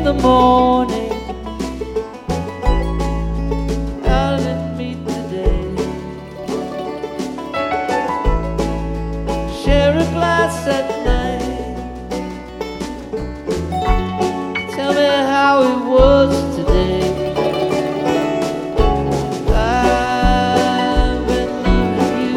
the morning. Darling, meet today. Share a glass at night. Tell me how it was.